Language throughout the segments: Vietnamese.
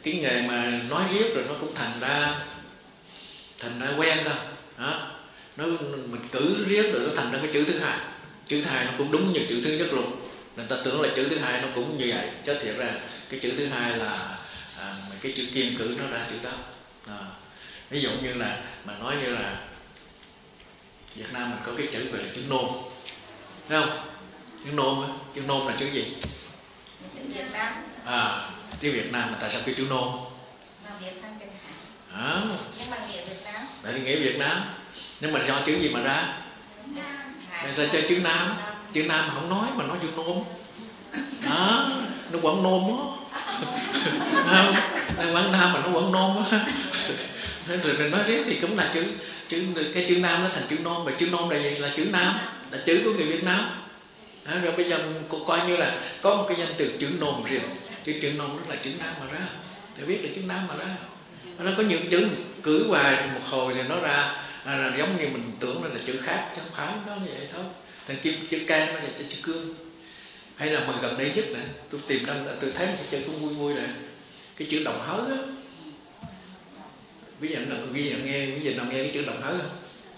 cái nghề mà nói riết rồi nó cũng thành ra quen thôi. Đó, mình cử riết rồi nó thành ra cái chữ thứ hai. Chữ thứ hai nó cũng đúng như chữ thứ nhất luôn. Người ta tưởng là chữ thứ hai nó cũng như vậy, chứ thiệt ra cái chữ thứ hai là cái chữ kiên cử nó ra chữ đó. Ví dụ như là mà nói như là Việt Nam mình có cái chữ gọi là chữ nôm, thấy không? Chữ nôm là chữ gì? Tiếng Việt Nam mà tại sao cái chữ nôm? Nhưng mà nghĩa Việt Nam. Tại vì nghĩa Việt Nam. Nhưng mà do chữ gì mà ra? Ra cho chữ Nam. Chữ Nam mà không nói mà nói chữ nôm. Nó quẩn nôm đó. Quảng Nam mà nó quẩn nôm á. Rồi nói riết thì cũng là cái chữ Nam nó thành chữ nôm. Và chữ nôm là gì? Là chữ Nam, là chữ của người Việt Nam. Rồi bây giờ coi như là có một cái danh từ chữ nôm riêng. Chữ nôm nó là chữ Nam mà ra. Thì biết là chữ Nam mà ra. Nó có những chữ cử hoài một hồi thì nó ra giống như mình tưởng là chữ khác, chứ không phải đó như vậy thôi. Thành chữ can nó là chữ cương. Hay là mà gần đây nhất nè, tôi tìm ra tôi thấy một cái chữ cũng vui vui nè, cái chữ đồng hới á. Bây giờ nào nghe cái chữ đồng hới không?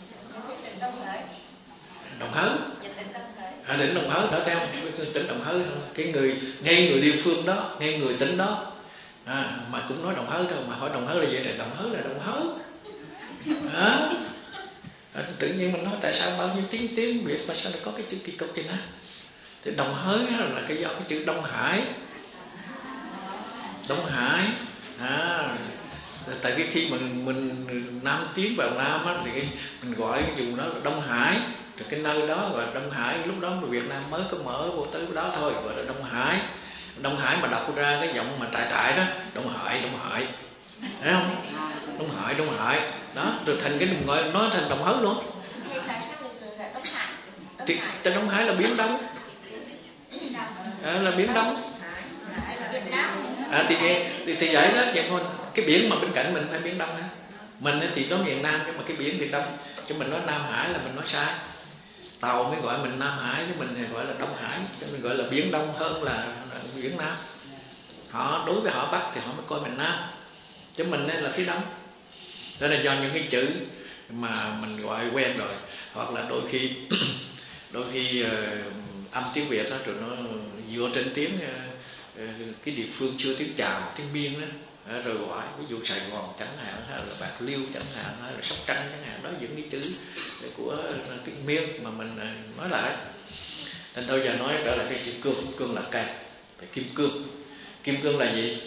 Đồng hới. Tỉnh Đồng Hới đó, theo tỉnh Đồng Hới. Cái người địa phương đó, ngay người tỉnh đó mà cũng nói Đồng Hới thôi. Mà hỏi Đồng Hới là gì? Là Đồng Hới là Đồng Hới. Tự nhiên mình nói tại sao bao nhiêu tiếng Việt mà sao lại có cái chữ kỳ cục vậy nè? Thì Đồng Hới là cái do cái chữ Đông Hải. Tại vì khi mình Nam tiến vào Nam á, thì mình gọi cái vùng đó là Đông Hải. Rồi cái nơi đó gọi là Đông Hải. Lúc đó Việt Nam mới có mở vô tới đó thôi, gọi là Đông Hải. Đông Hải mà đọc ra cái giọng mà trại đó, Đông Hải, thấy không? Đông Hải đó, rồi thành cái gọi nói thành Đồng Hới luôn. Thì tên Đông Hải là Biển Đông. Là Biển Đông. Thì vậy đó, vậy thôi. Cái biển mà bên cạnh mình phải Biển Đông ha. Mình thì nói miền Nam, nhưng mà cái biển miền Đông, chứ mình nói Nam Hải là mình nói sai. Tàu mới gọi mình Nam Hải, chứ mình thì gọi là Đông Hải, chứ mình gọi là Biển Đông hơn là Biển Nam. Đối với họ Bắc thì họ mới coi mình Nam, chứ mình là phía Đông. Đó là do những cái chữ mà mình gọi quen rồi, hoặc là đôi khi âm tiếng Việt đó, rồi nó dựa trên tiếng cái địa phương chưa tiếng Chàm, tiếng Biên đó, rồi gọi ví dụ Sài Gòn chẳng hạn, hay là Bạc Liêu chẳng hạn, hay là Sóc Trăng chẳng hạn, đó những cái chữ của tiếng Miên mà mình nói lại. Nên tôi giờ nói trở lại cái chữ cương là cây, cái kim cương là gì?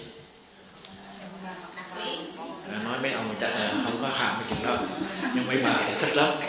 Nói mấy ông chắc là không có hàm cái chuyện đó, nhưng mấy bà thì thích lắm.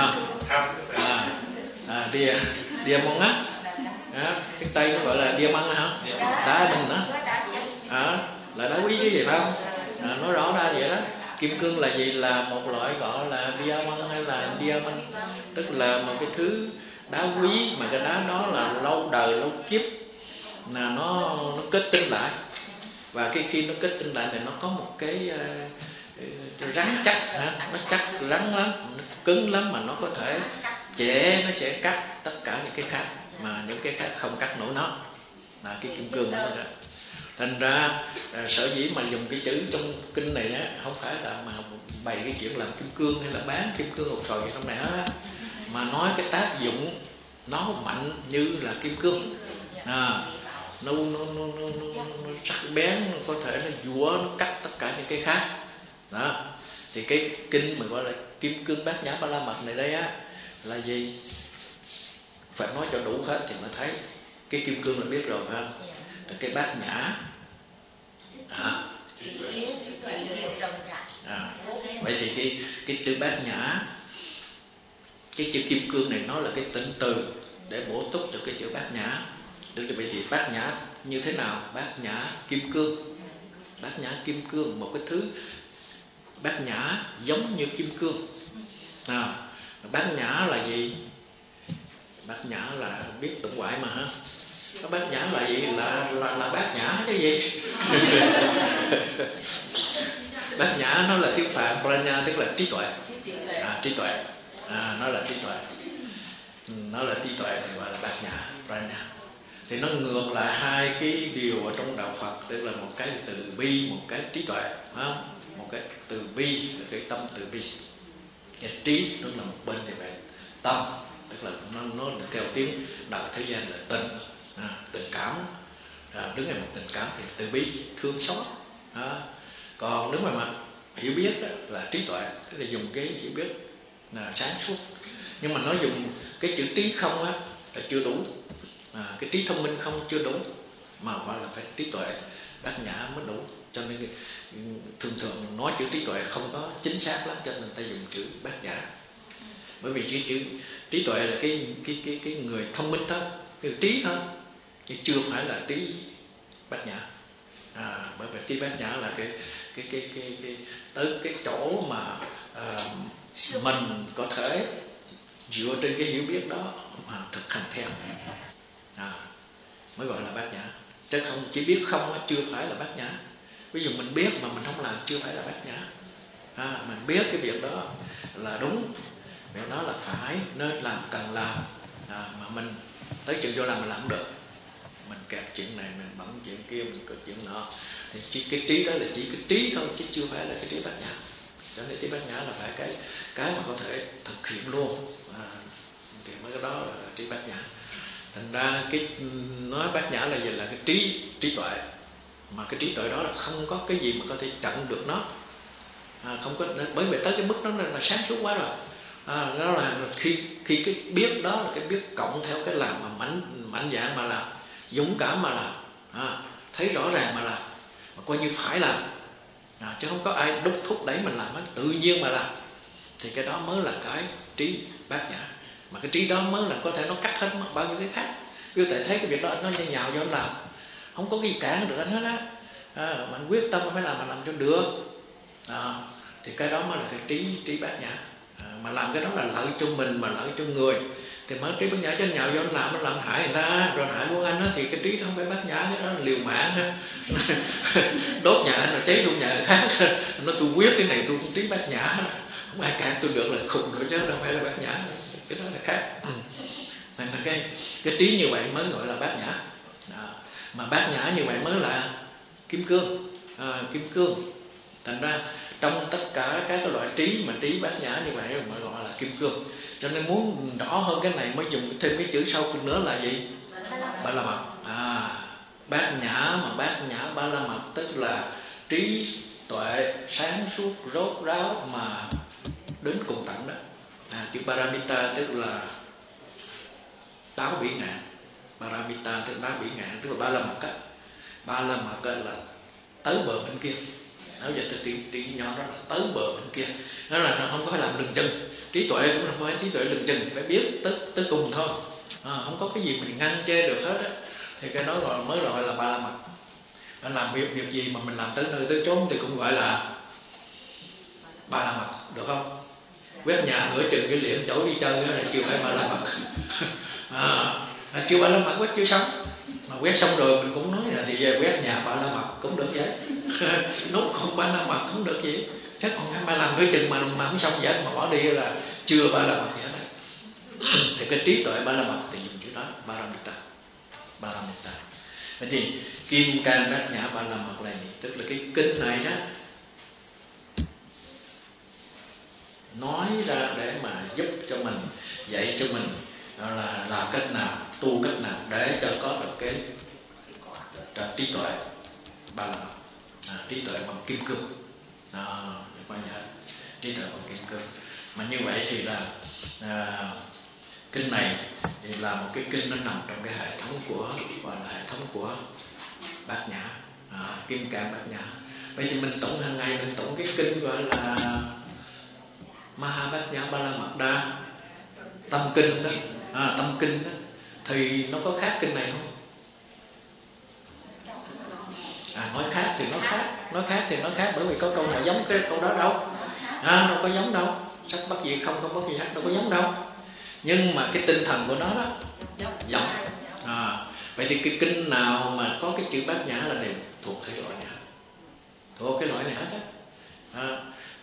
Diamond á, cái Tây nó gọi là diamond hả? Đá mình đó, là đá quý chứ gì phải không? Nói rõ ra vậy đó. Kim cương là gì? Là một loại gọi là diamond hay là diamond, tức là một cái thứ đá quý mà cái đá đó là lâu đời lâu kiếp là nó kết tinh lại. Và khi nó kết tinh lại thì nó có một cái rắn chắc, nó chắc rắn lắm, nó cứng lắm, mà nó có thể nó sẽ cắt tất cả những cái khác, mà những cái khác không cắt nổi nó, là cái kim cương đó. Thành ra sở dĩ mà dùng cái chữ trong kinh này á, không phải là mà bày cái chuyện làm kim cương hay là bán kim cương hột xoàn gì trong này hết á, mà nói cái tác dụng nó mạnh như là kim cương. Nó sắc bén, nó có thể nó dũa, nó cắt tất cả những cái khác đó. Thì cái kinh mình gọi là kim cương bát nhã ba la mật này đây á là gì? Phải nói cho đủ hết thì mới thấy. Cái kim cương là biết rồi phải không? Cái bát nhã vậy thì cái chữ bát nhã, cái chữ kim cương này nó là cái tịnh từ để bổ túc cho cái chữ bát nhã. Tức là vậy thì bát nhã như thế nào? Bát nhã kim cương. Bát nhã kim cương, một cái thứ bát nhã giống như kim cương. Bát nhã là gì? Bát nhã là biết tụng hoại mà ha. Bát nhã là gì? Là bát nhã cái gì? Bát nhã nó là tiếng Phạn, prajna tức là trí tuệ. Trí tuệ. Nó là trí tuệ. Nó là trí tuệ thì gọi là bát nhã, prajna. thì nó ngược lại hai cái điều ở trong đạo Phật, tức là một cái từ bi, một cái trí tuệ, không? Một cái từ bi là cái tâm từ bi, cái trí tức là một bên thì về tâm, tức là nó theo tiếng đạo thế gian là tình, tình cảm, đứng ở một tình cảm thì từ bi, thương xót. Còn đứng về mặt hiểu biết đó là trí tuệ, tức là dùng cái hiểu biết là sáng suốt, nhưng mà nó dùng cái chữ trí không á là chưa đủ, cái trí thông minh không chưa đủ, mà gọi là phải trí tuệ bát nhã mới đủ. Cho nên thường thường nói chữ trí tuệ không có chính xác lắm, cho nên người ta dùng chữ bát nhã. Bởi vì chữ trí tuệ là cái người thông minh thôi, cái trí thôi, chứ chưa phải là trí bát nhã. Bởi vì trí bát nhã là cái tới cái chỗ mà mình có thể dựa trên cái hiểu biết đó mà thực hành theo, mới gọi là bát nhã. Chứ không chỉ biết không chưa phải là bát nhã. Ví dụ mình biết mà mình không làm chưa phải là bát nhã. Mình biết cái việc đó là đúng, việc đó là phải, nên làm, cần làm, mà mình tới chừng vô làm mình làm không được, mình kẹp chuyện này, mình bận chuyện kia, mình có chuyện nọ, thì cái trí đó là chỉ cái trí thôi, chứ chưa phải là cái trí bát nhã. Cho nên trí bát nhã là phải cái mà có thể thực hiện luôn, thì mới cái đó là trí bát nhã. Thành ra cái nói bát nhã là gì? Là cái trí tuệ, mà cái trí tuệ đó là không có cái gì mà có thể chặn được nó, không có, bởi vì tới cái mức đó là sáng suốt quá rồi. Đó là khi cái biết đó là cái biết cộng theo cái làm mà mạnh dạn mà làm, dũng cảm mà làm, thấy rõ ràng mà làm, mà coi như phải làm, chứ không có ai đốc thúc đẩy mình làm hết, tự nhiên mà làm, thì cái đó mới là cái trí bát nhã. Mà cái trí đó mới là có thể nó cắt hết bao nhiêu cái khác. Ví dụ tại thấy cái việc đó nó nhào vô anh làm, không có cái gì cản được anh hết á, mà anh quyết tâm phải làm cho được, thì cái đó mới là cái trí bát nhã. Mà làm cái đó là lợi cho mình mà lợi cho người thì mới trí bát nhã. Chứ nhào vô anh làm hại người ta rồi hại luôn anh á, thì cái trí đó không phải bát nhã, cái đó là liều mạng ha. Đốt nhà anh rồi cháy luôn nhà người khác, nó tôi quyết cái này tôi không trí bát nhã, không ai cản tôi được là khùng rồi, chứ đâu phải là bát nhã, cái đó là khác. Nên là cái trí như vậy mới gọi là bát nhã. Mà bát nhã như vậy mới là kim cương. Thành ra trong tất cả các cái loại trí mà trí bát nhã như vậy mới gọi là kim cương. Cho nên muốn rõ hơn cái này mới dùng thêm cái chữ sau nữa là gì? Ba la mật. Bát nhã, mà bát nhã ba la mật tức là trí tuệ sáng suốt rốt ráo mà đến cùng tận đó. Chữ paramita tức là đáo bỉ ngạn. Paramita tức là đáo bỉ ngạn, tức là ba la mật á. Ba la mật là tới bờ bên kia. Nói giờ tiếng nhỏ đó là tới bờ bên kia. Đó là nó không có phải làm lừng chừng. Trí tuệ cũng không phải trí tuệ lừng chừng, phải biết tới cùng thôi. Không có cái gì mình ngăn chê được hết á. Thì cái đó mới gọi là ba la mật. Làm việc gì mà mình làm tới nơi tới chốn thì cũng gọi là ba la mật, được không? Quét nhà nửa chừng cái liệm chỗ đi chơi đó là chưa phải ba la mật. Chưa ba la mật quét chưa xong. Mà quét xong rồi mình cũng nói là thì về quét nhà ba la mật cũng được vậy. Nốt không ba la mật cũng được vậy. Chắc còn hai ba làm nửa chừng mà không xong vậy mà bỏ đi là chưa ba la mật vậy đó. Thì cái trí tuệ ba la mật thì dùng chữ đó, paramita. Vậy thì kim cang bát nhã ba la mật là gì? Tức là cái kinh này đó nói ra để mà giúp cho mình, dạy cho mình là làm cách nào, tu cách nào để cho có được cái trí tuệ ba la mật, trí tuệ bằng kim cương, trí tuệ bằng kim cương. Mà như vậy thì là kinh này thì là một cái kinh nó nằm trong cái hệ thống của, gọi là hệ thống của bát nhã, kim cang bát nhã. Vậy thì mình tụng hàng ngày, mình tụng cái kinh gọi là Maha Bát Nhã Ba La Mật Đa tâm kinh đó, tâm kinh đó, thì nó có khác kinh này không? Nói khác thì nó khác, bởi vì có câu nào giống cái câu đó đâu, đâu có giống đâu. Sắc bất dị không bất dị sắc, đâu có giống đâu. Nhưng mà cái tinh thần của nó đó giống. Vậy thì cái kinh nào mà có cái chữ bát nhã là đều thuộc cái loại này hết, thuộc cái loại này hết á.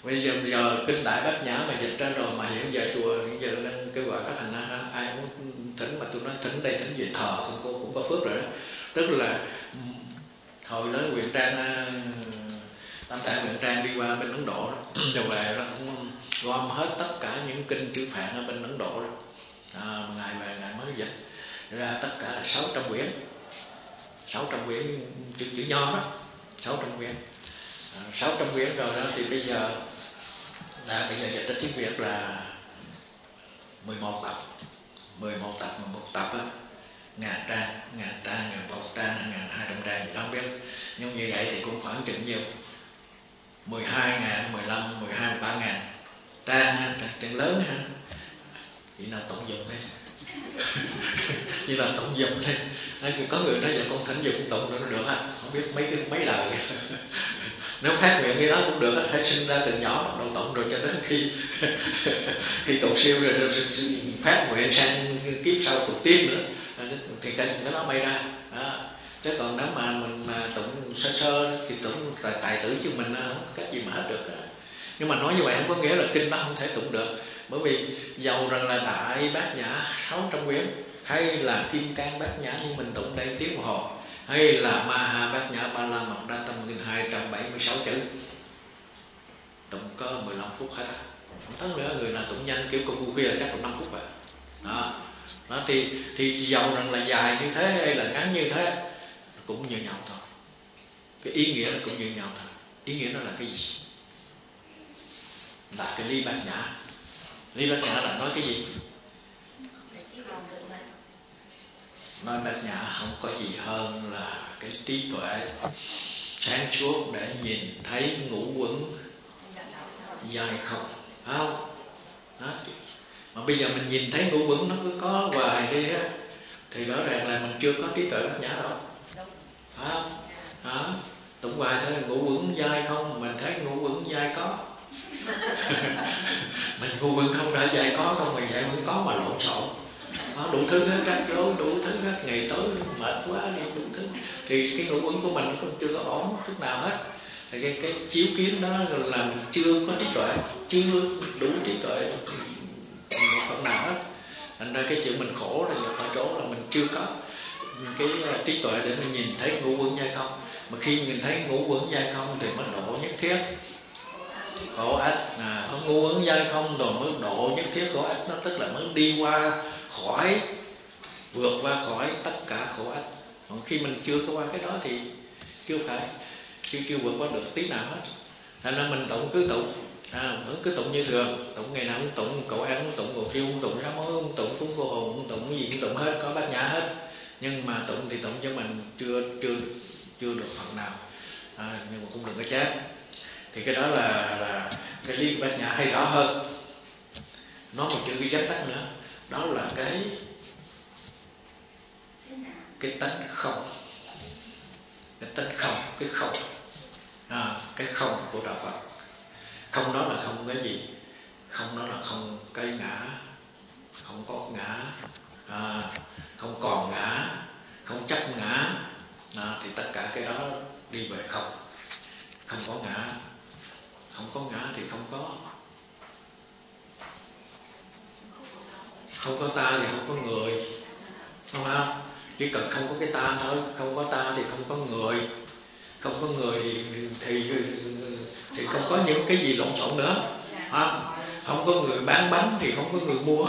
Bây giờ kinh Đại Bát Nhã mà dịch ra rồi, mà hiện giờ chùa hiện giờ lên kêu gọi các hành ai muốn thỉnh, mà tôi nói thỉnh đây thỉnh về thờ cũng có phước rồi đó. Tức là hồi lớn Quyền Trang Tam Tạng Quyền Trang đi qua bên Ấn Độ đó, rồi về đó cũng gom hết tất cả những kinh chữ Phạn ở bên Ấn Độ đó. Ngài về ngài mới dịch ra tất cả là 600 quyển, 600 quyển chữ nho đó, 600 quyển. 600 quyển rồi đó, thì bây giờ dịch ra tiếng Việt là 11 tập, 11 tập, mà một tập á 1000 trang, 1001 trang, 1200 trang gì đó không biết. Nhưng như vậy thì cũng khoảng chừng nhiêu 12.000, 15, 12, 13.000 trang lớn ha. Chỉ là tụng dụng thôi. Chỉ là tụng dụng thôi. Có người nói giờ con thỉnh dụng tụng rồi nó được á, không biết mấy lời. Nếu phát nguyện cái đó cũng được, phải sinh ra từ nhỏ đầu tụng rồi cho đến khi cầu siêu rồi phát nguyện sang kiếp sau tục tiếp nữa, thì cái đó may ra đó. Chứ còn nếu mà mình mà tụng sơ thì tụng tài tử chứ mình không có cách gì mà hết được đó. Nhưng mà nói như vậy không có nghĩa là kinh đó không thể tụng được, bởi vì dầu rằng là Đại Bát Nhã 600 quyển hay là Kim Cang Bát Nhã như mình tụng đây tiếng đồng hồ, hay là Ma Ha Bát Nhã Ba La Mật Đa Tâm Kinh 276 chữ, tụng có 15 phút hết á. Không tất nữa, người nào tụng nhanh kiểu công phu khuya chắc là 5 phút rồi. Đó thì dầu rằng là dài như thế hay là ngắn như thế cũng như nhau thôi. Cái ý nghĩa nó cũng như nhau thôi. Ý nghĩa nó là cái gì? Là cái ly Bát Nhã. Ly Bát Nhã là nói cái gì? Nói Bát Nhã không có gì hơn là cái trí tuệ sáng suốt để nhìn thấy ngũ quẩn dài không, phải không? Đó. Mà bây giờ mình nhìn thấy ngũ quẩn nó cứ có hoài đi á, thì rõ ràng là mình chưa có trí tuệ Bát Nhã đâu, phải không? Đó. Tụng hoài thôi, ngũ quẩn dai không, mình thấy ngũ quẩn dai có. Mình ngũ quẩn không đã dai có không, mình dai vẫn có mà lộn xộn. Đủ thứ hết, rắc rối, đủ thứ hết, ngày tối mệt quá đi đủ thứ. Thì cái ngũ quẩn của mình nó cũng chưa có ổn chút nào hết. Thì cái chiếu kiến đó là mình chưa có trí tuệ, chưa đủ trí tuệ một phần nào hết. Thành ra cái chuyện mình khổ là ở chỗ là mình chưa có cái trí tuệ để mình nhìn thấy ngũ quẩn dai không. Mà khi nhìn thấy ngũ quẩn dai không thì mới độ nhất thiết khổ ách. Có ngũ quẩn dai không rồi mới độ nhất thiết khổ ách. Nó tức là mới đi qua khỏi, vượt qua khỏi tất cả khổ ách. Còn khi mình chưa có qua cái đó thì chưa vượt qua được tí nào hết. Thành ra mình tụng cứ tụng, cứ tụng như thường, tụng ngày nào cũng tụng, cậu ăn cũng tụng, cậu kêu cũng tụng, sám hối cũng tụng, cúng cô hồn cũng tụng, cái gì cũng tụng hết, có Bát Nhã hết. Nhưng mà tụng thì tụng cho mình chưa được phần nào, nhưng mà cũng đừng có chát. Thì cái đó là cái lý Bát Nhã hay rõ hơn. Nói một chữ cái chánh tắc nữa, đó là cái tánh không, cái tánh không, cái không, cái không của đạo Phật. Không đó là không cái gì? Không đó là không cái ngã, không có ngã, không còn ngã, không chấp ngã. Thì tất cả cái đó đi về không. Không có ngã, không có ngã thì không có. Không có ta thì không có người, không không? Chỉ cần không có cái ta thôi. Không có ta thì không có người. Không có người thì không có những cái gì lộn xộn nữa. Không có người bán bánh thì không có người mua.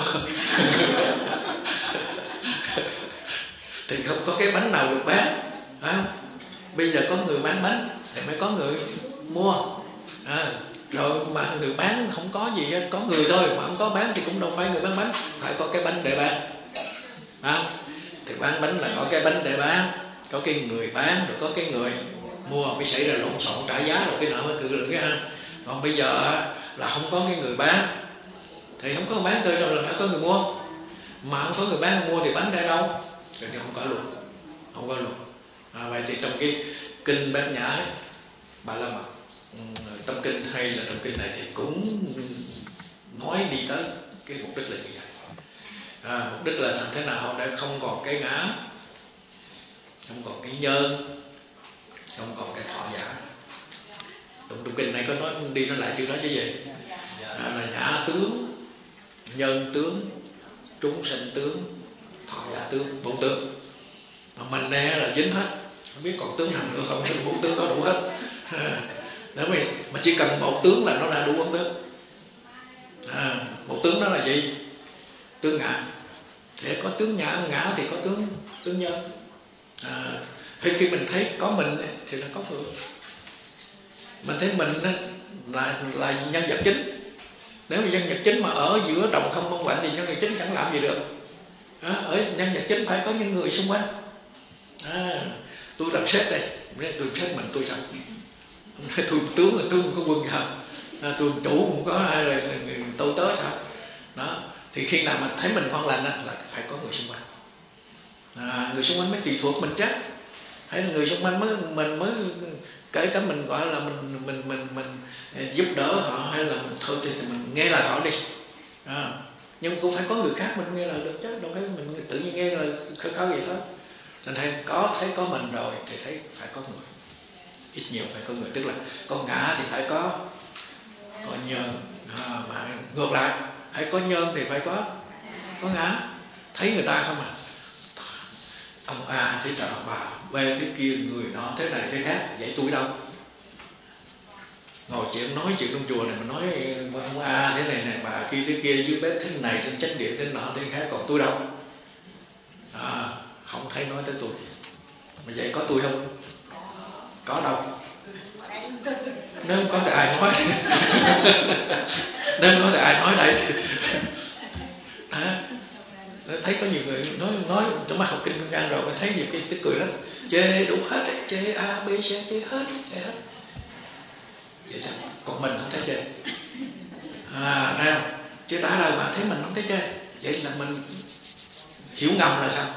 Thì không có cái bánh nào được bán. Bây giờ có người bán bánh thì mới có người mua. Rồi mà người bán không có gì hết, có người thôi, mà không có bán thì cũng đâu phải người bán bánh, phải có cái bánh để bán. Thì bán bánh là có cái bánh để bán, có cái người bán, rồi có cái người mua, mới xảy ra lộn xộn trả giá rồi cái nọ mới cự được cái ha. Còn bây giờ là không có cái người bán thì không có người bán, tôi rồi là phải có người mua. Mà không có người bán người mua thì bánh ra đâu? Thì không có luôn, không có luôn. Vậy thì trong cái kinh Bát Nhã Ba La Mật tâm kinh hay là trong kinh này thì cũng nói đi tới cái mục đích là như vậy. Mục đích là làm thế nào để không còn cái ngã, không còn cái nhân, không còn cái thọ giả. Trong kinh này có nói đi nói lại chữ đó chứ gì? Là nhã tướng, nhân tướng, chúng sanh tướng, thọ giả tướng, 4 tướng. Mà mình nè là dính hết, không biết còn tướng nào nữa không, thì 4 tướng có đủ hết. Đó mà chỉ cần 1 tướng là nó đã đủ 4 tướng. 1 tướng đó là gì? Tướng ngã. Để có tướng ngã thì có tướng nhân. Khi mình thấy có mình thì là có người. Mình thấy mình là nhân vật chính. Nếu mà nhân vật chính mà ở giữa đồng không mong quạnh thì nhân vật chính chẳng làm gì được. Ở nhân vật chính phải có những người xung quanh. Tôi làm sếp đây, tôi sếp mình tôi sao? Tôi tướng là tôi không có quân sao? Tôi chủ không có ai là tôi tớ sao? Đó. Thì khi nào mà thấy mình ngon lành là phải có người xung quanh. Người xung quanh mới tùy thuộc mình chứ. Hay là người xung quanh mình mới kể cả mình gọi là mình giúp đỡ họ, hay là mình thôi thì mình nghe lời họ đi. Nhưng cũng phải có người khác mình nghe lời được chứ, đâu phải mình tự nhiên nghe lời khơi vậy thôi. Nên thấy có mình rồi thì thấy phải có người, ít nhiều phải có người, tức là có ngã thì phải có nhân, mà ngược lại hay có nhân thì phải có ngã. Thấy người ta không ông A thế nào, bà B thế kia, người đó thế này thế khác, vậy tôi đâu? Ngồi nói chuyện trong chùa này mà nói ông A thế này bà kia thế kia, dưới bếp thế này, trên chánh điện thế nọ thế khác, còn tôi đâu? Không thấy nói tới tôi. Mà vậy có tôi không? Có đâu. Nếu không có thì ai nói? Nếu không có thì ai nói đây? Thấy có nhiều người nói trong mắt học kinh Kim Cang rồi mới thấy nhiều cái tức cười lắm, chê đủ hết ấy, chê A B C chê hết. Vậy thôi, còn mình không thấy chê. Nào, chứ đã lời mà thấy mình không thấy chê, vậy là mình hiểu ngầm là sao?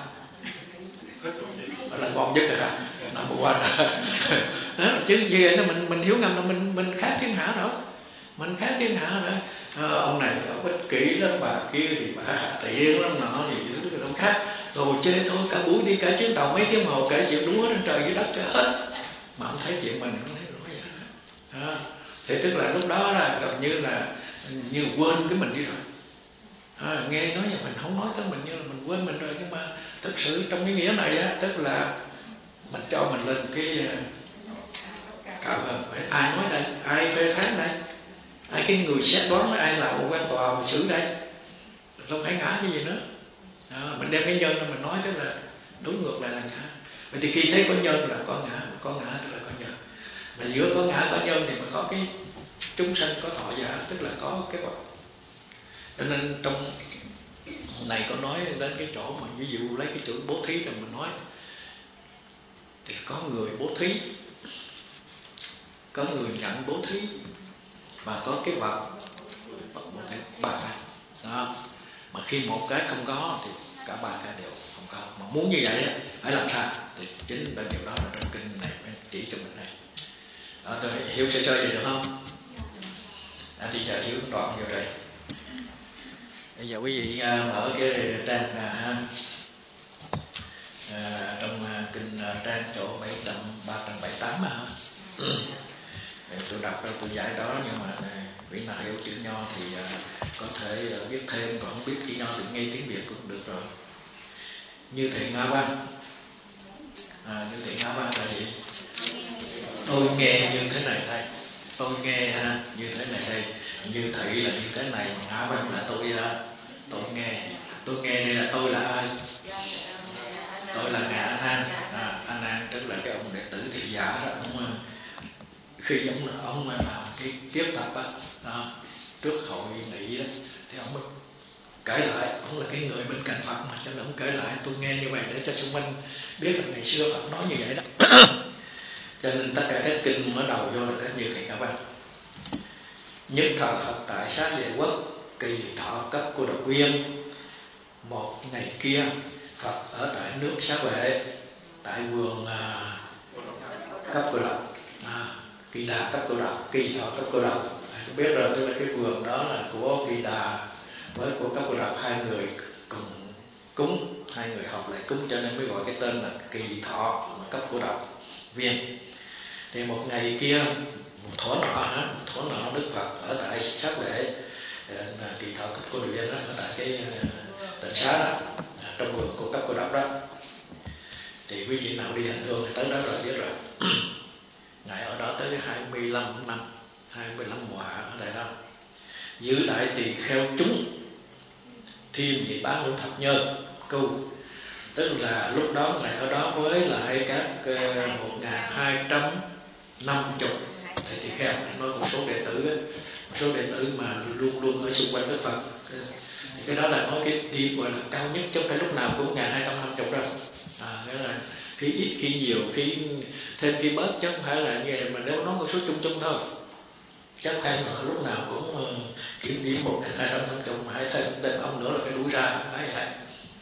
Là ngon nhất rồi đó, nằm qua rồi. Chứ như vậy là mình hiểu ngầm là mình khác thiên hạ rồi. Mình khác thiên hạ rồi. Ông này thì ông ích kỷ lắm, bà kia thì bà hạ tiện lắm nọ, thì thứ nó khác. Rồi chê thôi cả buổi đi cả chuyến tàu mấy tiếng hồ kể chuyện đủ hết trên trời dưới đất cả hết. Mà không thấy chuyện mình, không thấy nói vậy đó. Thì tức là lúc đó là gần như là quên cái mình đi rồi. Nghe nói như mình không nói tới mình, như là mình quên mình rồi. Nhưng mà thực sự trong cái nghĩa này á, tức là mình cho mình lên cái cao hơn. Ai nói đây, ai phê phán đây, ai cái người xét đoán là ai là quan tòa mà xử đây, không phải ngã cái gì nữa. Mình đem cái nhân ra mình nói, tức là đối ngược lại là ngã. Vậy thì khi thấy có nhân là có ngã, có ngã tức là có nhân. Mà giữa có ngã có nhân thì mà có cái chúng sanh, có thọ giả, tức là có cái vật. Cho nên trong này có nói đến cái chỗ mà ví dụ lấy cái chữ bố thí rồi mình nói, thì có người bố thí, có người nhận bố thí, và có cái vật bố thí, 3 cái đó. Mà khi một cái không có thì cả 3 cái đều không có. Mà muốn như vậy phải làm sao? Thì chính là điều đó là trong kinh này mới chỉ cho mình đây. Đó, tôi hiểu sơ vậy được không? Thì giờ hiểu đoạn nhiều rồi. Bây giờ quý vị mở cái trang trong kinh trang chỗ 378 tôi đọc ra tôi giải đó, nhưng mà vị nào hiểu chữ Nho thì có thể biết thêm, còn không biết chữ Nho thì nghe tiếng Việt cũng được rồi. Như thị Ngã Văn, như thị Ngã Văn là gì? Tôi nghe như thế này đây, tôi nghe như thế này đây, như thị là như thế này, Ngã Văn là tôi nghe đây là tôi là ai? Tôi là Ngài A Nan. A Nan tức là cái ông đệ tử thị giả đó. Khi ông làm cái tiếp tập đó, trước hội nghị đó, thì ông mới kể lại, ông là cái người bên cạnh Phật mà, cho nên ông kể lại tôi nghe như vậy để cho xung quanh biết là ngày xưa Phật nói như vậy đó. Cho nên tất cả các kinh mở đầu vô là các như thị Ngã Văn. Nhất thọ Phật tại Xá Vệ Quốc, kỳ thọ cấp của Độc Viên. Một ngày kia Phật ở tại nước Xá Vệ, tại vườn cấp của Độc, Kỳ Đà cấp của Độc, kỳ thọ cấp của Độc. Biết rồi, tức là cái vườn đó là của Kỳ Đà với của cấp của Độc, hai người cùng cúng, hai người học lại cúng, cho nên mới gọi cái tên là kỳ thọ cấp của Độc Viên. Thì một ngày kia một thuở nọ Đức Phật ở tại Xá Vệ Kỳ Thọ Cấp Cô Độc đó, ở tại cái tịnh xá đó, trong vườn của Cấp Cô Độc đó. Thì quý vị nào đi hành hương tới đó rồi biết rồi. Ngài ở đó tới 25 năm, 25 mùa hạ ở đây đó. Giữ đại tỳ kheo chúng thiên vị bá ngũ thập nhơn câu, tức là lúc đó Ngài ở đó với lại các 1250 thầy tỳ kheo, nói một số đệ tử ấy, một số đệ tử mà luôn luôn ở xung quanh Đức Phật. Cái đó là nói cái điểm gọi là cao nhất, chứ không phải lúc nào cũng 1250 đâu. Nghĩa là khi ít khi nhiều, khi thêm khi bớt, chứ không phải là như vậy, mà nếu nói một số chung thôi. Chắc hay mà lúc nào cũng kiểm điểm 1250 mà hãy thêm ông nữa là phải đuổi ra, không phải vậy.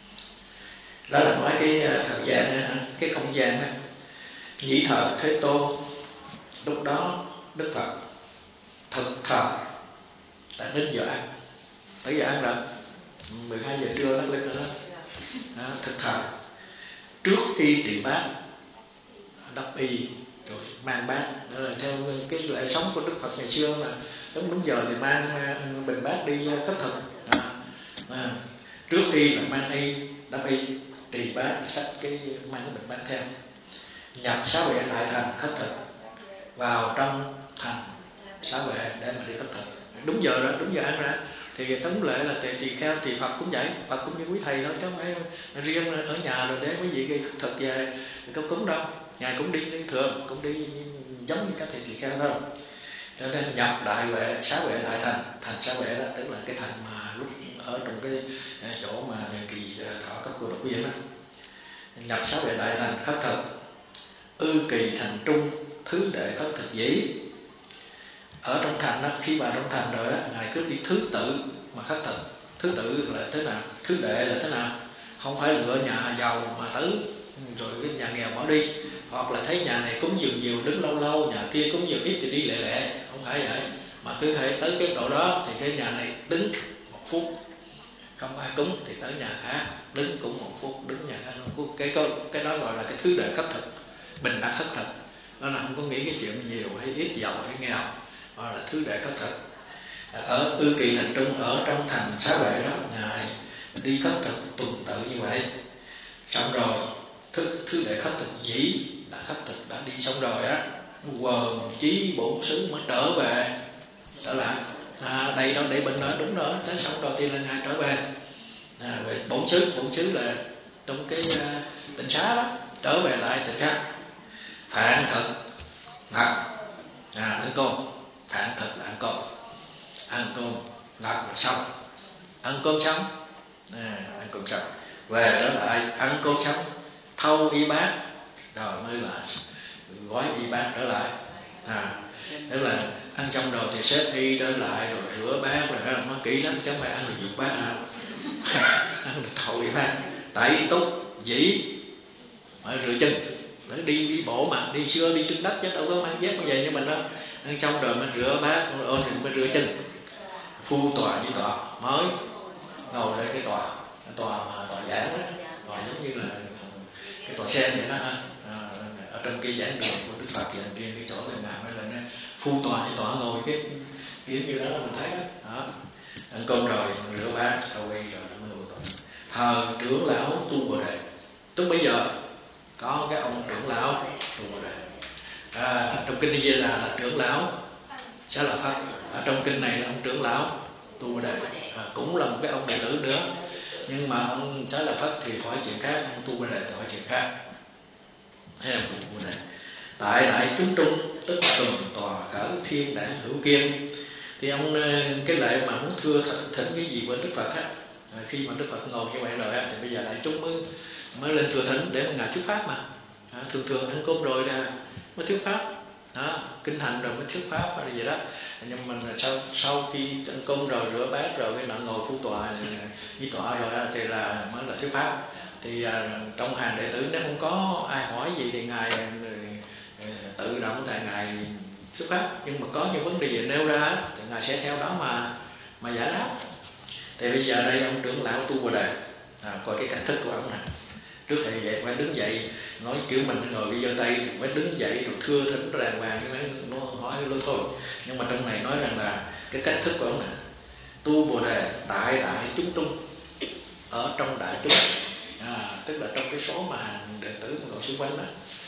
Đó là nói cái thời gian, cái không gian đó. Nhị thời Thế Tôn, lúc đó Đức Phật thực thời đã đến giờ ăn, tới giờ ăn rồi, 12 giờ trưa nó lên rồi đó. Thực thời trước khi trị bát đắp y rồi mang bát, đó là theo cái lệ sống của Đức Phật ngày xưa mà đúng giờ thì mang bình bát đi khất thực. Trước khi là mang y đắp y trì bát, xách cái mang cái bình bát theo, nhập Xá Vệ Đại Thành khất thực, vào trong thành Xá Vệ để mà đi khất thực đúng giờ đó, đúng giờ ăn ra. Thì tóm lệ là tỳ kheo thì Phật cũng vậy, Phật cũng như quý thầy thôi, chứ không phải riêng ở nhà rồi để quý vị cái thực về cấp cúng đâu. Ngài cũng đi thường, cũng đi giống như các thầy tỳ kheo thôi. Cho nên nhập Đại Vệ Xá Vệ Đại Thành, thành Xá Vệ đó tức là cái thành mà lúc ở trong cái chỗ mà Kỳ Thọ Cấp Cô Độc Viên đó. Nhập Xá Vệ Đại Thành khất thực, ư kỳ thành trung thứ đệ khất thực dĩ. Ở trong thành đó, khi vào trong thành rồi đó, Ngài cứ đi thứ tự mà khất thực. Thứ tự là thế nào? Thứ đệ là thế nào? Không phải lựa nhà giàu mà tới rồi cái nhà nghèo bỏ đi, hoặc là thấy nhà này cúng dường nhiều đứng lâu lâu, nhà kia cúng dường ít thì đi lẹ lẹ, không phải vậy. Mà cứ phải tới cái độ đó thì cái nhà này đứng 1 phút, không ai cúng thì tới nhà khác đứng cũng 1 phút, đứng nhà khác 1 phút. Cái đó gọi là cái thứ đệ khất thực, bình đẳng khất thực. Nó là không có nghĩ cái chuyện nhiều hay ít, giàu hay nghèo, đó là thứ đệ khất thực. Ở ư kỳ thành trung, ở trong thành Xá Vệ đó, Ngài đi khất thực tuần tự như vậy. Xong rồi thứ đệ khất thực dĩ đã khất thực đã đi xong rồi á, quần chí bổn xứ mới trở về, trở lại đây đó để bệnh đó, đúng rồi, tới xong rồi thì là Ngài trở về. Về bổn xứ là trong cái tịnh xá đó, trở về lại tịnh xá. Phạn thực ngặt ăn cơm, phạn thực là ăn cơm ngặt là xong, ăn cơm xong, ăn cơm xong về trở lại ăn cơm xong, thâu y bát rồi mới là gói y bát trở lại. Tức là ăn xong rồi thì xếp y trở lại rồi rửa bát rồi, nó kỹ lắm chứ không phải ăn rồi dục bát ăn được thâu y bát. Tại túc dĩ phải rửa chân, để đi bộ mà đi xưa đi trên đất chứ đâu có mang dép như vậy như mình đâu. Ăn xong rồi mình rửa bát rồi mình rửa chân, phu tòa với tòa mới ngồi lên cái tòa mà tòa giảng đó, tòa giống như là cái tòa sen vậy đó ha. Ở trong cái giảng đường của Đức Phật dành riêng cái chỗ bên nào mới lên phu tòa với tòa ngồi cái kiểu như đó mình thấy đó. Ăn cơm rồi rửa bát thâu y rồi mới ngồi tòa. Thờ trưởng lão tu Bồ Đề, tức bây giờ có cái ông trưởng lão tu Bồ Đề. Trong kinh Di Đà là trưởng lão Xá Lợi Phất, ở trong kinh này là ông trưởng lão tu Bồ Đề, cũng là một cái ông đệ tử nữa, nhưng mà ông Xá Lợi Phất thì hỏi chuyện khác, ông tu Bồ Đề thì hỏi chuyện khác. Thế là tu Bồ Đề tại đại chúng trung, tức tuần tòa khởi thiên đản hữu kiên. Thì ông cái lệ mà muốn thưa thỉnh cái gì với Đức Phật á, khi mà Đức Phật ngồi như vậy rồi á, thì bây giờ đại chúng mới lên thừa thỉnh để mà Ngài thuyết pháp mà. Thường ăn cơm rồi là mới thuyết pháp đó, kinh hành rồi mới thuyết pháp hay là gì đó. Nhưng mà sau khi ăn cơm rồi rửa bát rồi cái ngồi phu tòa di tọa rồi thì là mới là thuyết pháp. Thì trong hàng đệ tử nếu không có ai hỏi gì thì Ngài tự động tại Ngài thuyết pháp, nhưng mà có những vấn đề gì nêu ra thì Ngài sẽ theo đó mà giải đáp. Thì bây giờ đây ông trưởng lão tu Bồ Đề, coi cái cách thức của ông này. Trước thầy dậy phải đứng dậy, nói kiểu mình ngồi bị giơ tay phải đứng dậy rồi thưa thỉnh đàng hoàng, nó hỏi luôn thôi. Nhưng mà trong này nói rằng là cái cách thức của ông này tu Bồ đề tại đại chúng trung, ở trong đại chúng, tức là trong cái số mà hàng đệ tử mà ngồi xung quanh đó,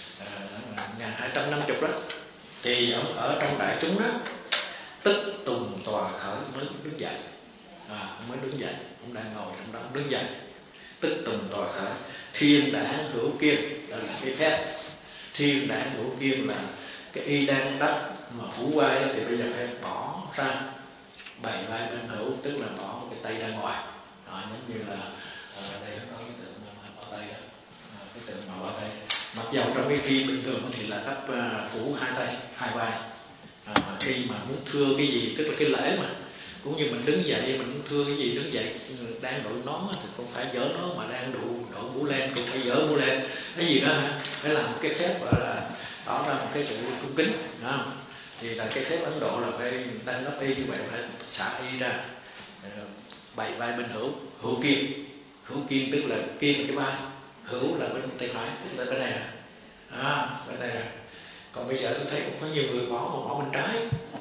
1250 đó, thì ông ở trong đại chúng đó, tức tùng tòa khởi mới đứng dậy. Ông mới đứng dậy, ông đang ngồi trong đó đứng dậy, tức tùng tòa khởi. Thiên đản hữu kiên, đó là cái phép. Thiên đản hữu kiên là cái y đang đắp mà phủ vai đó, thì bây giờ phải bỏ ra bày vai bên hữu, tức là bỏ cái tay ra ngoài. Giống như là đây có cái tượng bỏ tay đó, cái tượng mà bỏ tay. Mặc dầu trong cái khi bình thường thì là đắp phủ hai tay, hai vai. Mà khi mà muốn thưa cái gì, tức là cái lễ mà, cũng như mình đứng dậy mình muốn thưa cái gì, đứng dậy đang đội nón thì không phải dỡ nó, mà đang đội mũ len cũng phải dỡ mũ len, cái gì đó phải làm một cái phép gọi là tỏ ra một cái sự cung kính, không? Thì là cái phép Ấn Độ là phải đang lắp y như vậy, phải xả y ra, bày vai bên hữu. Hữu kiên tức là kiên là cái vai, hữu là bên tay phải, tức là bên này nè, bên đây nè. Còn bây giờ tôi thấy cũng có nhiều người bỏ bên trái.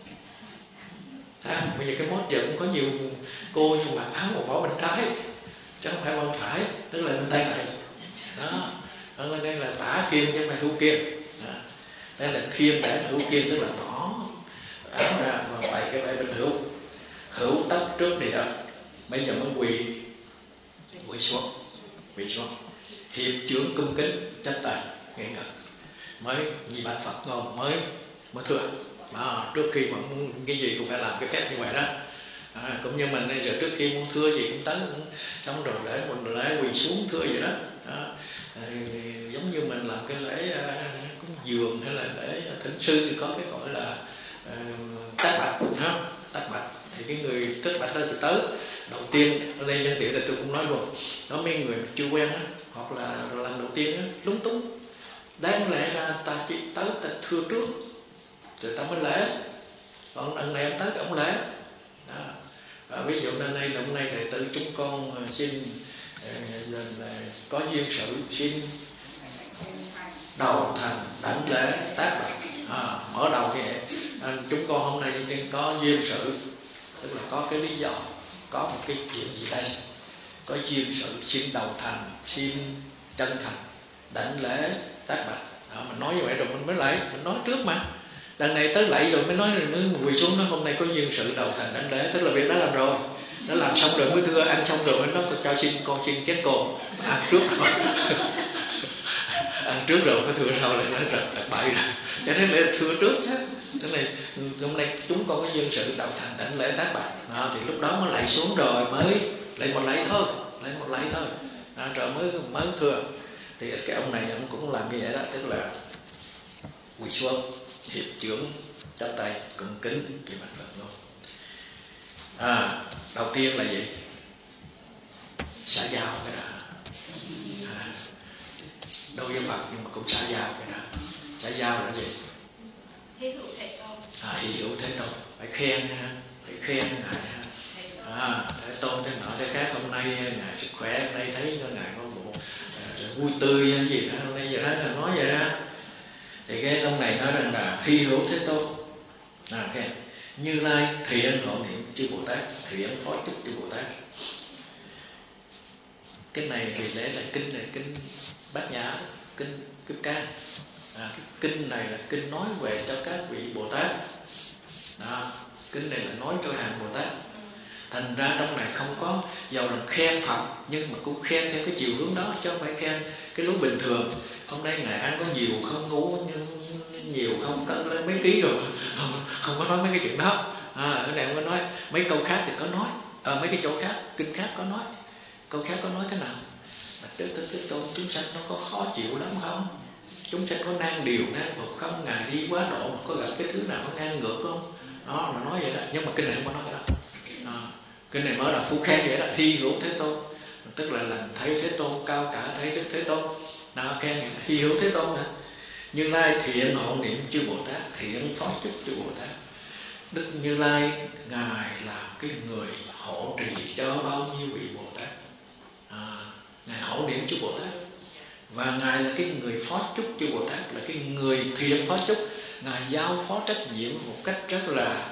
Bây giờ cái mốt giờ cũng có nhiều cô nhưng mặc áo mà bỏ bên trái chứ không phải bên phải, tức là bên tay này đó. Ở đây là tả kiên chứ không phải hữu kiên. Đây là thiên đản hữu kiên, tức là bỏ áo ra và bày cái vai bên hữu. Hữu tất trước địa, bây giờ mới quỳ xuống, hiệp chướng cung kính, chắp tay ngay ngực, mới như bạch Phật ngôn mới thưa. Trước khi mà muốn cái gì cũng phải làm cái phép như vậy đó. Cũng như mình giờ trước khi muốn thưa gì cũng tấn cũng xong rồi để mình lễ quỳ xuống thưa gì đó. Giống như mình làm cái lễ cúng dường hay là lễ thỉnh sư thì có cái gọi là tác bạch, tác bạch. Thì cái người tác bạch đó thì tới đầu tiên lên nhân tiện là tôi cũng nói luôn, có mấy người mà chưa quen á, hoặc là lần đầu tiên á, lúng túng, đáng lẽ ra ta chỉ tới ta thưa trước rồi ta mới lễ, còn lần này em tới ông lễ đó. Ví dụ năm nay là hôm nay đệ tử chúng con xin có duyên sự xin đầu thành đảnh lễ tác bạch. Mở đầu thì chúng con hôm nay có duyên sự, tức là có cái lý do, có một cái chuyện gì đây, có duyên sự xin đầu thành, xin chân thành đảnh lễ tác bạch. Mình nói như vậy rồi mình mới lạy, mình nói trước mà. Lần này tới lạy rồi mới nói rồi mới quỳ xuống, nó hôm nay có duyên sự đầu thành đảnh lễ, tức là việc đã làm rồi, nó làm xong rồi mới thưa, ăn xong rồi mới nói cho xin con xin chén cồn, ăn trước rồi ăn trước rồi mới thưa sau lại nói rất bậy rồi, cho nên là thưa trước chứ. Thế này hôm nay chúng con có duyên sự đầu thành đảnh lễ tác bạch, thì lúc đó mới lạy xuống rồi mới lại một lạy thôi, rồi mới thưa. Thì cái ông này ông cũng làm như vậy đó, tức là quỳ xuống, hiệp chướng, chắp tay cung kính thì mặt Phật luôn. Đầu tiên là gì? Xã giao cái đó. Đâu với Phật nhưng mà cũng xã giao cái đó. Xã giao là gì? Hy hữu Thế Tôn. Hy hữu Thế Tôn, phải khen ngài Thế Tôn thế nọ thế khác. Hôm nay ngài sức khỏe, hôm nay thấy ngài có bộ vui tươi gì đó, hôm nay giờ đó là nói vậy đó. Thì cái trong này nói rằng là hy hữu Thế Tôn, khen Như Lai thiện hộ niệm chư Bồ Tát, thiện phó chúc chư Bồ Tát. Cái này vì lẽ là kinh Bát Nhã, kinh Kim Cang. Cái kinh này là kinh nói về cho các vị Bồ Tát. Kinh này là nói cho hàng Bồ Tát. Thành ra trong này không có giàu là khen Phật, nhưng mà cũng khen theo cái chiều hướng đó, chứ không phải khen cái lối bình thường. Hôm nay ngài ăn có nhiều không, ngủ nhiều không, cân lên mấy ký rồi, không có nói mấy cái chuyện đó. Ở đây không có nói. Mấy câu khác thì có nói, ở mấy cái chỗ khác kinh khác có nói. Câu khác có nói thế nào? Thế Tôn, chúng sanh nó có khó chịu lắm không? Chúng sanh có nan điều nan phục không? Ngài đi quá độ có gặp cái thứ nào nó ngang ngược không? Đó là nói vậy đó. Nhưng mà kinh này không có nói cái đó. Kinh này mở đầu phú khen vậy đó. Hy hữu Thế Tôn, tức là lành thấy Thế Tôn, cao cả thấy Thế Tôn. Khen hy hữu Thế Tôn hả? Như Lai thiện hộ niệm chư Bồ Tát, thiện phó chúc chư Bồ Tát. Đức Như Lai ngài là cái người hộ trì cho bao nhiêu vị Bồ Tát. Ngài hộ niệm chư Bồ Tát. Và Ngài là cái người phó chúc chư Bồ Tát, là cái người thiện phó chúc. Ngài giao phó trách nhiệm một cách rất là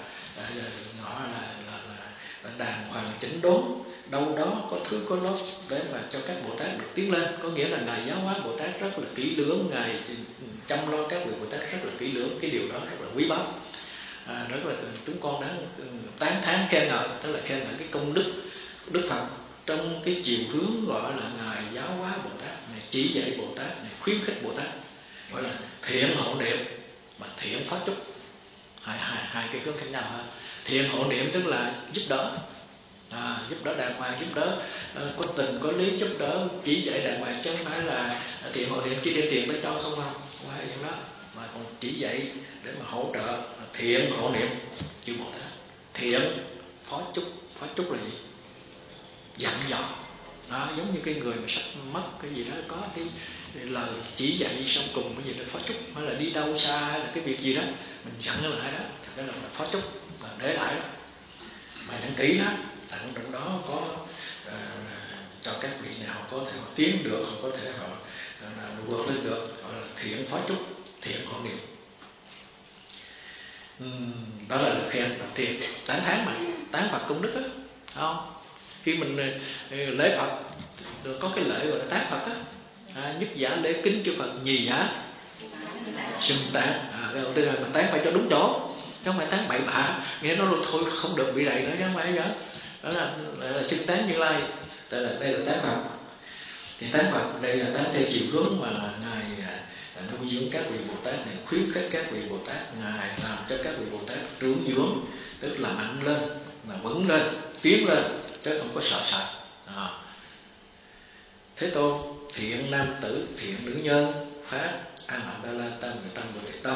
đàng hoàng chỉnh đốn. Đâu đó có thứ có lót để mà cho các Bồ Tát được tiến lên. Có nghĩa là Ngài giáo hóa Bồ Tát rất là kỹ lưỡng, Ngài chăm lo các vị Bồ Tát rất là kỹ lưỡng. Cái điều đó rất là quý báu, rất là chúng con đáng tán thán khen ngợi. Tức là khen ngợi cái công đức Đức Phật trong cái chiều hướng gọi là Ngài giáo hóa Bồ Tát, Ngài chỉ dạy Bồ Tát, Ngài khuyến khích Bồ Tát, gọi là thiện hộ niệm và thiện phó chúc. Hai cái hướng khác nhau ha. Thiện hộ niệm tức là giúp đỡ, giúp đỡ đàng hoàng, giúp đỡ có tình có lý, giúp đỡ chỉ dạy đàng hoàng, chứ không phải là thiện hộ niệm chỉ đem tiền tới cho không phải vậy đó, mà còn chỉ dạy để mà hỗ trợ. Thiện hộ niệm chư Bồ Tát, thiện phó chúc là gì? Dặn dò. Đó, giống như cái người mà sắp mất cái gì đó, có cái lời chỉ dạy xong cùng cái gì đó phó chúc, hay là đi đâu xa hay là cái việc gì đó mình dặn lại đó, đó là phó chúc và để lại đó. Mà dặn kỹ lắm, tặng trong đó có cho các vị này họ có thể họ tiến được, họ có thể họ vượt lên được, gọi là thiện phó chúc, thiện hộ niệm. Đó là lời khen đầu tiên. Tán thán mà, tán Phật công đức á, không? Khi mình lễ Phật có cái lễ gọi là tán Phật á, nhất giả lễ kính chư Phật, nhì giả xưng tán. Cái đầu tiên là mà tán phải cho đúng chỗ, chứ không phải tán bậy bạ, nghe nó thôi không được bị rầy nữa, chứ không phải vậy. Đó là xưng tán Như Lai. Đây là tán Phật. Thì tán Phật đây là tán theo chiều hướng mà Ngài nuôi dưỡng các vị Bồ Tát này, khuyến khích các vị Bồ Tát, Ngài làm cho các vị Bồ Tát trưởng dưỡng, tức là mạnh lên, là vững lên, tiến lên, chứ không có sợ sệt. Thế Tôn thiện nam tử, thiện nữ nhân, phát an hạnh đa la tam người tâm bồ đề tâm.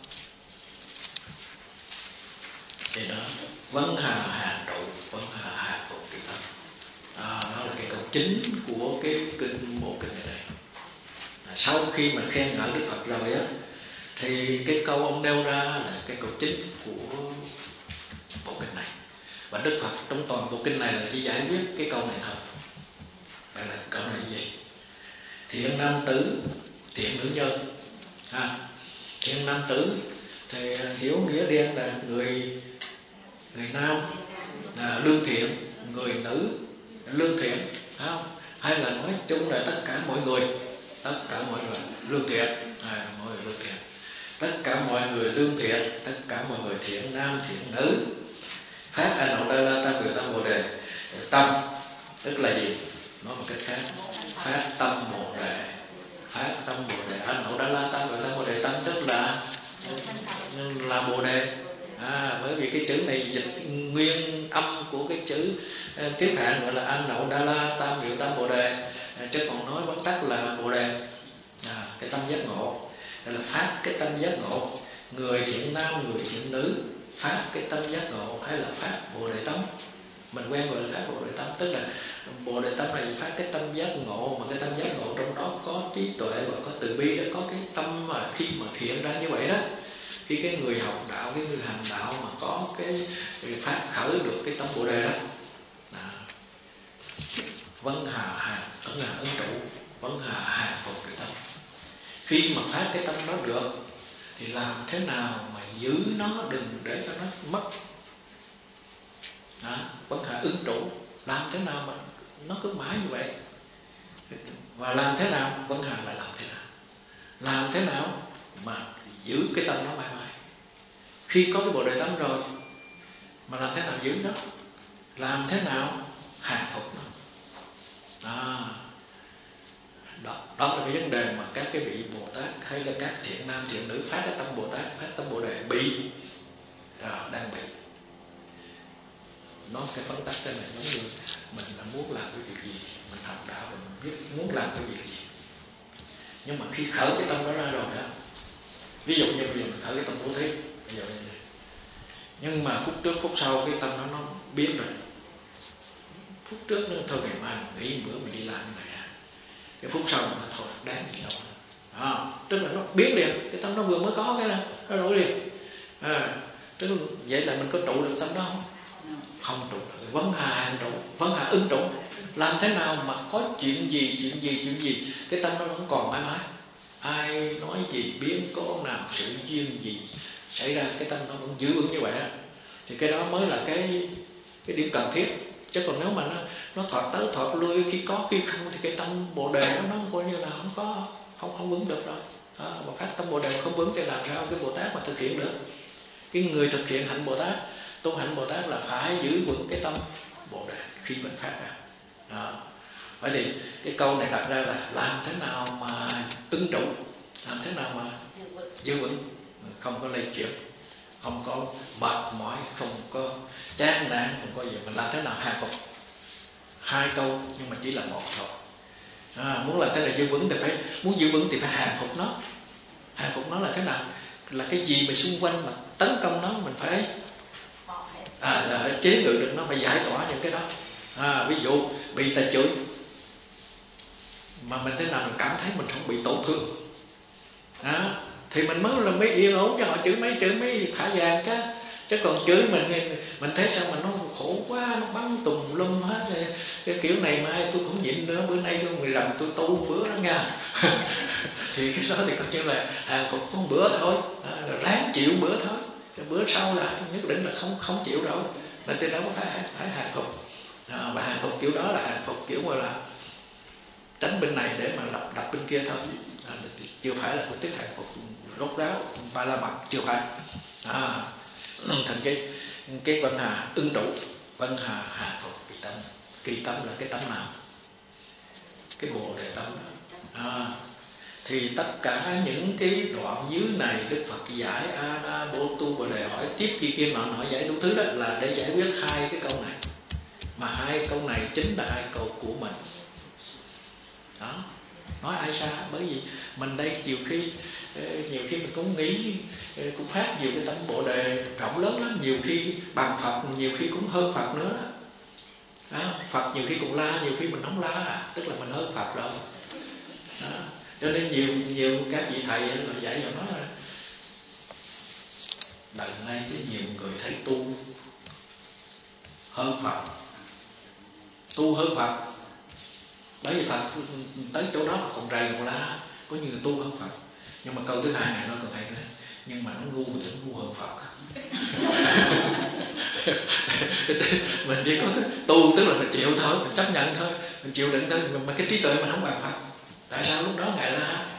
Thì đó, vấn hà hàng trụ, vấn hà hàng phục kỳ tâm. Đó là cái câu chính của cái kinh bộ kinh này. Sau khi mà khen ngợi Đức Phật rồi á, thì cái câu ông nêu ra là cái câu chính của bộ kinh này. Và Đức Phật trong toàn bộ kinh này là chỉ giải quyết cái câu này thôi. Vậy là câu này gì? Thiện nam tử, thiện nữ nhân. Thiện nam tử thì hiểu nghĩa đen là người nam là lương thiện, người nữ lương thiện, không? Hay là nói chung là tất cả mọi người lương thiện, mọi người lương thiện, tất cả mọi người lương thiện, tất cả mọi người thiện nam thiện nữ, phát an hạnh đa la tam người tâm bồ đề tâm. Tức là gì? Nói một cách khác, phát tâm bồ đề, phát tâm bồ đề, an hạnh đa la tam người tâm bồ đề tâm, tức là bồ đề. Bởi vì cái chữ này dịch nguyên âm của cái chữ tiếng Hán gọi là an hạnh đa la tam người tâm bồ đề, chứ còn nói vắn tắt là bồ đề. Cái tâm giác ngộ, gọi là phát cái tâm giác ngộ. Người thiện nam, người thiện nữ phát cái tâm giác ngộ, hay là phát bồ đề tâm. Mình quen gọi là phát bồ đề tâm, tức là bồ đề tâm là phát cái tâm giác ngộ, mà cái tâm giác ngộ trong đó có trí tuệ và có từ bi, có cái tâm mà khi mà hiện ra như vậy đó, khi cái người học đạo, cái người hành đạo mà có cái phát khởi được cái tâm bồ đề đó. Vấn hà hà, vấn hà ứng trụ, vấn hà hà phục cái tâm. Khi mà phát cái tâm đó được thì làm thế nào mà giữ nó, đừng để cho nó mất. Vấn hà ứng trụ, làm thế nào mà nó cứ mãi như vậy. Và làm thế nào, vấn hà là làm thế nào, làm thế nào mà giữ cái tâm nó mãi mãi. Khi có cái bồ đề tâm rồi mà làm thế nào giữ nó, làm thế nào hạ phục nó. Đó là cái vấn đề mà các cái vị Bồ Tát hay là các thiện nam thiện nữ phát cái tâm Bồ Tát, phát tâm Bồ đề đang bị. Nói cái phân tắc cái này giống như mình đã muốn làm cái việc gì, mình học đạo rồi mình biết muốn làm cái việc gì, nhưng mà khi khởi cái tâm đó ra rồi đó, ví dụ như bây giờ mình khởi cái tâm bố thí, bây giờ như vậy, nhưng mà phút trước phút sau cái tâm đó nó biến rồi. Phút trước nó thôi ngày mai mình nghỉ bữa mình đi làm cái này, cái phút sau nó thôi đáng gì đâu. Tức là nó biến liền, cái tâm nó vừa mới có cái này nó đổi liền. Tức là vậy là mình có trụ được tâm đó không? Không trụ được. Vấn hà hành trụ, vấn hà ứng trụ, Làm thế nào mà có chuyện gì cái tâm nó vẫn còn mãi mãi. Ai nói gì, biến cố nào, sự duyên gì xảy ra, cái tâm nó vẫn giữ vững như vậy đó. Thì cái đó mới là cái điểm cần thiết. Chứ còn nếu mà nó thoạt tới thoạt lui, khi có khi không, thì cái tâm Bồ Đề nó coi như là không vững được rồi. Một phát tâm Bồ Đề không vững thì làm sao cái Bồ Tát mà thực hiện được. Cái người thực hiện hạnh Bồ Tát, tu hạnh Bồ Tát là phải giữ vững cái tâm Bồ Đề khi mình phát ra. Vậy thì cái câu này đặt ra là làm thế nào mà ưng trụ, làm thế nào mà giữ vững, không có lây chuyển, không có mệt mỏi, không có chán nản, không có gì, mình làm thế nào hàng phục. Hai câu nhưng mà chỉ là một thôi. Muốn làm thế nào giữ vững thì phải, muốn giữ vững thì phải hàng phục nó. Hàng phục nó là thế nào? Là cái gì mà xung quanh mà tấn công nó, mình phải chế ngự được nó, phải giải tỏa những cái đó. Ví dụ bị ta chửi mà mình thế nào mình cảm thấy mình không bị tổn thương, thì mình mới yên ổn. Cho họ chửi mấy thả vàng chứ còn chửi mình thấy sao mà nó khổ quá, nó bắn tùm lum hết. Cái kiểu này mai tôi không nhịn nữa, bữa nay tôi người làm tôi tu bữa đó nha. Thì cái đó thì coi như là hàng phục con bữa thôi, ráng chịu bữa thôi. Cái bữa sau là nhất định là không chịu rồi, nên từ đó phải hàng phục. Và hàng phục kiểu đó là hàng phục kiểu gọi là tránh bên này để mà đập bên kia thôi. Thì chưa phải là cái tiếng hàng phục rốt ráo ba la mật, chưa phải. Thành cái văn hà ưng trụ, văn hà hàng phục kỳ tâm. Kỳ tâm là cái tâm nào? Cái Bồ Đề tâm đó. Thì tất cả những cái đoạn dưới này Đức Phật giải A Bồ Tu Bồ Đề hỏi tiếp kia nọ giải đủ thứ, đó là để giải quyết hai cái câu này. Mà hai câu này chính là hai câu của mình đó. Nói ai xa, bởi vì mình đây nhiều khi mình cũng nghĩ, cũng phát nhiều cái tâm Bồ Đề rộng lớn lắm. Nhiều khi bằng Phật, nhiều khi cũng hơn Phật nữa đó. Phật nhiều khi cũng la, nhiều khi mình không la, tức là mình hơn Phật rồi đó. Cho nên nhiều các vị thầy dạy rồi nói là đời nay chứ nhiều người thấy tu hơn Phật, tu hơn Phật. Bởi vì Phật tới chỗ đó còn rầy còn la, có nhiều người tu hơn Phật. Nhưng mà câu thứ hai này nó còn hay nữa, nhưng mà nó ngu thì nó ngu hơn Phật. Mình chỉ có tu tức là mình chịu thôi, mình chấp nhận thôi, mình chịu đựng thôi, mà cái trí tuệ mình không bằng Phật. Tại sao lúc đó Ngài la?